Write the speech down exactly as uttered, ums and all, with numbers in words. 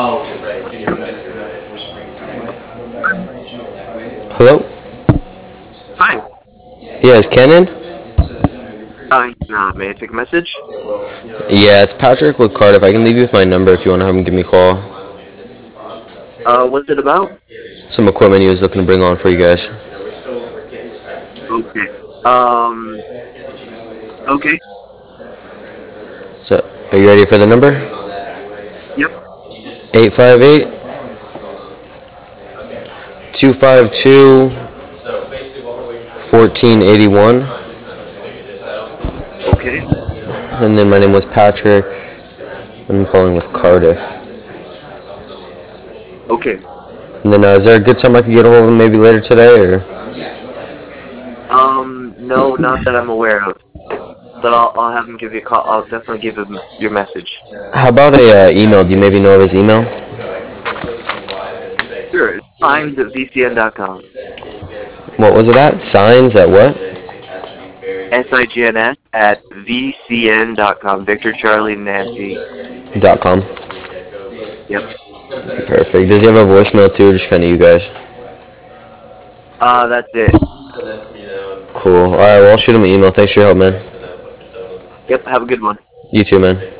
Hello? Hi. Yeah, is Kenan? Uh, nah, may I take a message? Yeah, it's Patrick with Cardiff. I can leave you with my number if you want to have him give me a call. Uh, what's it about? Some equipment he was looking to bring on for you guys. Okay. Um, okay. So, are you ready for the number? Yep. eight five eight, two five two, one four eight one. Okay. And then my name was Patrick. I'm calling with Cardiff. Okay. And then uh, is there a good time I could get a hold of him maybe later today? Or Um, no, not that I'm aware of. But I'll, I'll have him give you a call. I'll definitely give him your message. how about a uh, email? Do you maybe know of his email? Sure. It's signs at v c n dot com. What was it at? Signs at what? S I G N S at v c n dot com. Victor, Charlie, Nancy. Dot com. Yep. Perfect. Does he have a voicemail too, or just kind of you guys? Uh, that's it. Cool. All right. Well, I'll shoot him an email. Thanks for your help, man. Yep. Have a good one. You too, man.